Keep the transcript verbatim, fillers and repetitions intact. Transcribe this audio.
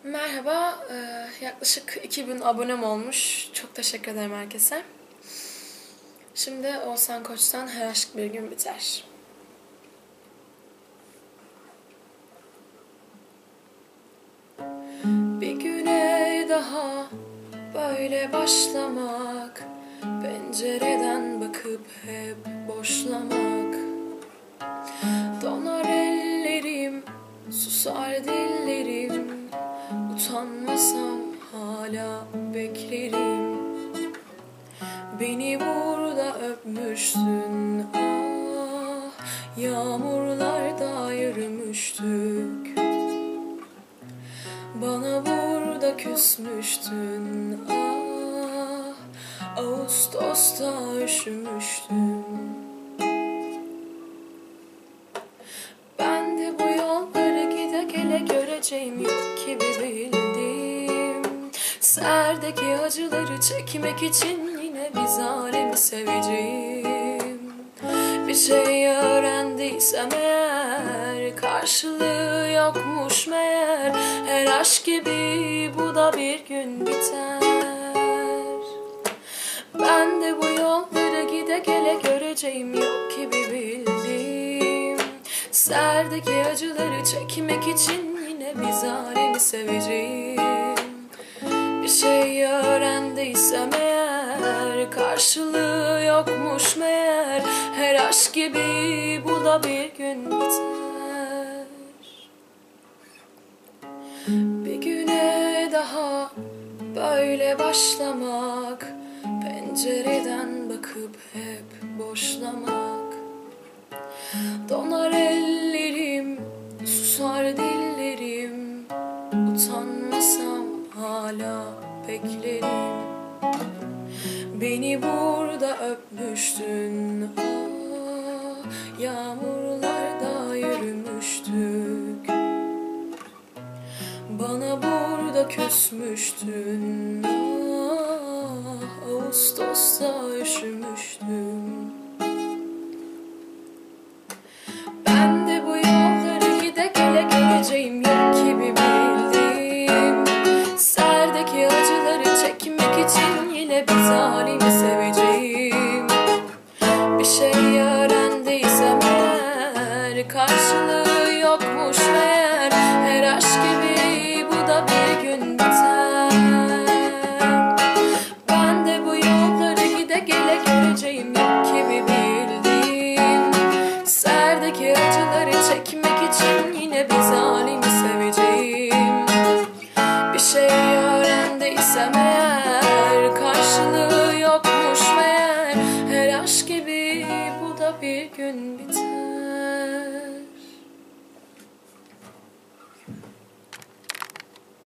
Merhaba, e, yaklaşık iki bin abonem olmuş. Çok teşekkür ederim herkese. Şimdi Oğuzhan Koç'tan Her Aşk Bir Gün Biter. Bir güne daha böyle başlamak, pencereden bakıp hep boşlamak. Donar ellerim, susar dillerim, utanmasam hala beklerim. Beni burada öpmüştün, ah, yağmurlarda yürümüştük. Bana burada küsmüştün, ah, Ağustos'ta üşümüştüm. Ben de bu yolları gide gele göreceğim yok gibi bildim. Serdeki acıları çekmek için yine bir zalimi seveceğim. Bir şey öğrendiysem eğer, karşılığı yokmuş meğer. Her aşk gibi bu da bir gün biter. Ben de bu yolları gide gele göreceğim yok gibi bildim. Serdeki acıları çekmek için yine bir zalimi seveceğim. Bir şey öğrendiysem eğer, karşılığı yokmuş meğer. Her aşk gibi bu da bir gün biter. Bir güne daha böyle başlamak, pencereden bakıp hep boşlamak. Donar ellerim, susar dillerim, utanmasam hala beklerim. Beni burada öpmüştün, ah, yağmurlarda yürümüştük. Bana burada küsmüştün, ah, Ağustos'ta üşümüştüm. Ben de bu yolları gide gele göreceğim yok gibi bildim. Serdeki acıları çekmek için yine bir zalimi seveceğim. Bir şey öğrendiysem eğer, karşılığı yokmuş meğer. Her aşk gibi bu da bir gün biter. Ben de bu yolları gide gele göreceğim yok gibi bildim. Serdeki acıları çekmek için yine bir zalimi seveceğim. Bir şey öğrendiysem eğer, karşılığı yokmuş meğer. Her aşk gibi bu da bir gün biter.